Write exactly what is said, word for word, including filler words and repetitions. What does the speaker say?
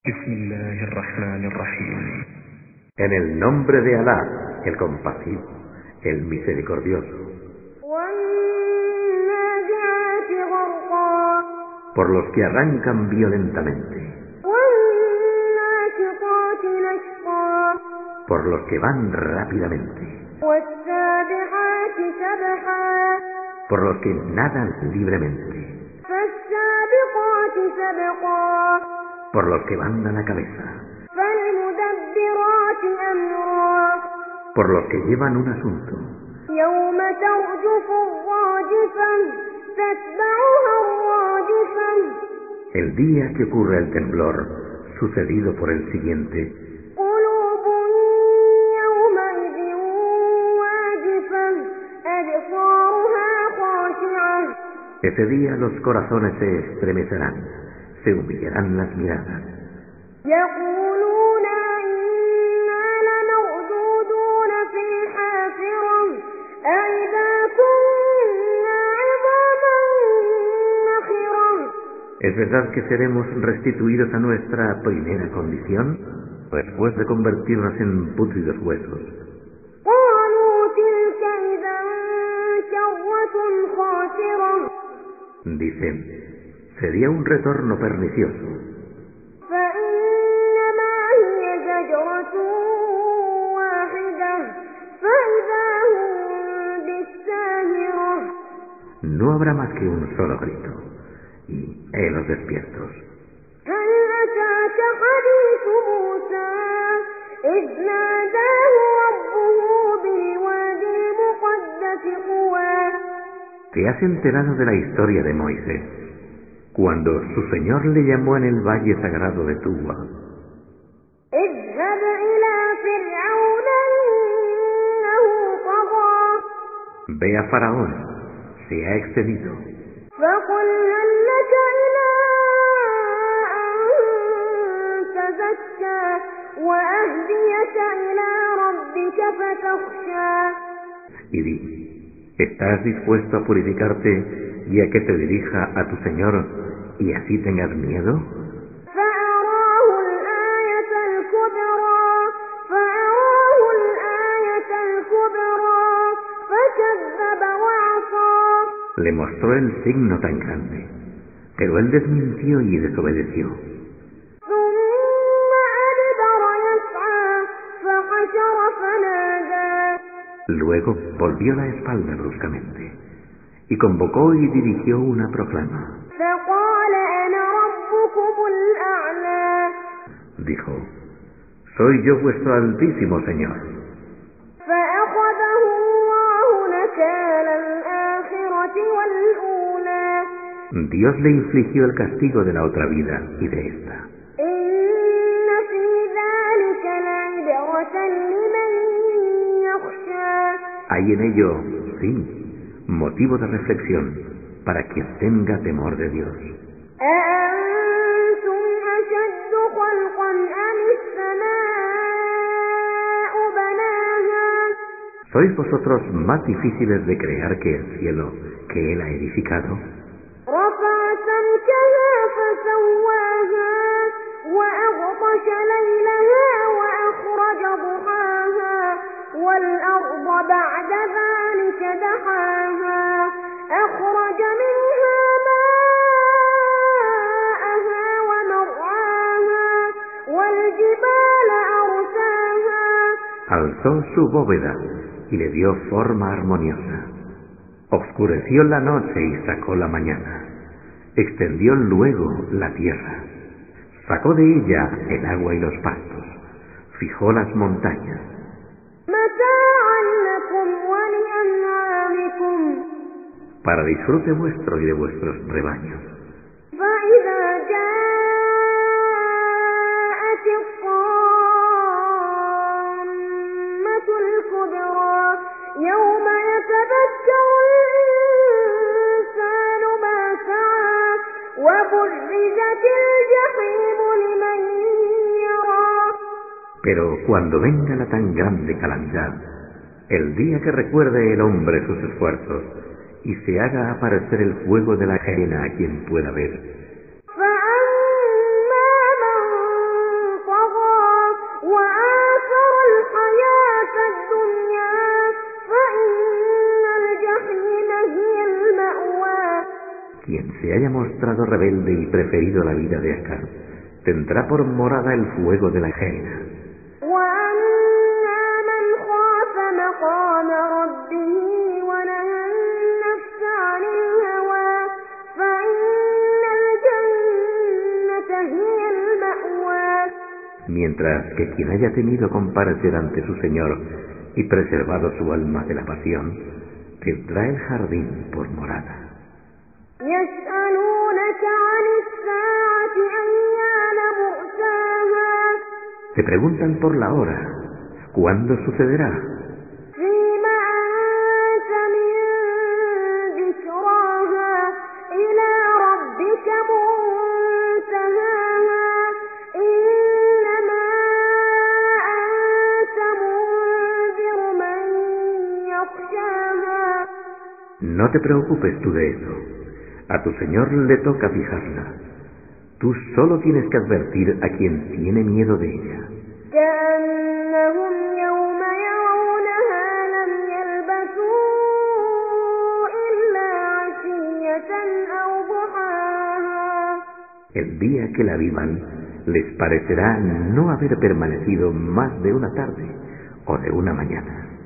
Bismillahirrahmanirrahim. En el nombre de Alá, el compasivo, el misericordioso. Por los que arrancan violentamente. Por los que van rápidamente. Por los que nadan libremente. Por los que van a la cabeza. Por los que llevan un asunto. El día que ocurre el temblor, sucedido por el siguiente. Ese día los corazones se estremecerán, se humillarán las miradas. ¿Es verdad que seremos restituidos a nuestra primera condición, después de convertirnos en pútridos huesos? Dicen, sería un retorno pernicioso. No habrá más que un solo grito, y helos despiertos. ¿Te has enterado de la historia de Moisés, cuando su Señor le llamó en el valle sagrado de Tuwa? Ve a Faraón, se ha excedido. Y di, ¿estás dispuesto a purificarte y a que te dirija a tu Señor y así tengas miedo? Le mostró el signo tan grande, pero él desmintió y desobedeció. Luego volvió la espalda bruscamente y convocó y dirigió una proclama. Dijo, soy yo vuestro altísimo Señor. Dios le infligió el castigo de la otra vida y de esta. Hay en ello, sí, motivo de reflexión para quien tenga temor de Dios. ¿Sois vosotros más difíciles de crear que el cielo que Él ha edificado? Alzó su bóveda y le dio forma armoniosa. Obscureció la noche y sacó la mañana. Extendió luego la tierra. Sacó de ella el agua y los pastos. Fijó las montañas. Para disfrute vuestro y de vuestros rebaños. Pero cuando venga la tan grande calamidad, el día que recuerde el hombre sus esfuerzos y se haga aparecer el fuego de la ajena a quien pueda ver, Quien se haya mostrado rebelde y preferido la vida de Acab, tendrá por morada el fuego de la Gehenna. Mientras que quien haya temido comparecer ante su Señor y preservado su alma de la pasión, tendrá el jardín por morada. Te preguntan por la hora, ¿cuándo sucederá? No te preocupes tú de eso. A tu Señor le toca fijarla. Tú solo tienes que advertir a quien tiene miedo de ella. El día que la vivan, les parecerá no haber permanecido más de una tarde o de una mañana.